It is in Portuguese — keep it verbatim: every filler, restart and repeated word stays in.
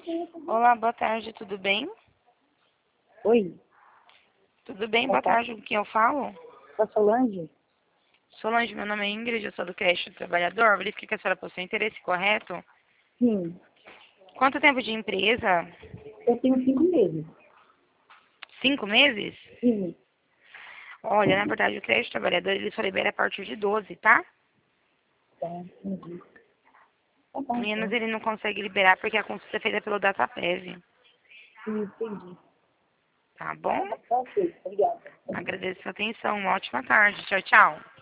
Olá, boa tarde, tudo bem? Oi, Tudo bem, boa boa tarde. tarde, com quem eu falo? Com a Solange? Solange, meu nome é Ingrid, eu sou do Creche do Trabalhador. Verifique que a senhora possui interesse correto. Sim, Quanto tempo de empresa? eu tenho cinco meses. Cinco meses? Sim, Olha, na verdade, o Creche do Trabalhador, ele só libera a partir de doze, tá? tá, entendi. Tá bom, Menos então. ele não consegue liberar porque a consulta é feita pelo DataPev, Sim, entendi. tá Tá, bom? tá ok, obrigada. Agradeço a sua atenção, uma ótima tarde. Tchau, tchau.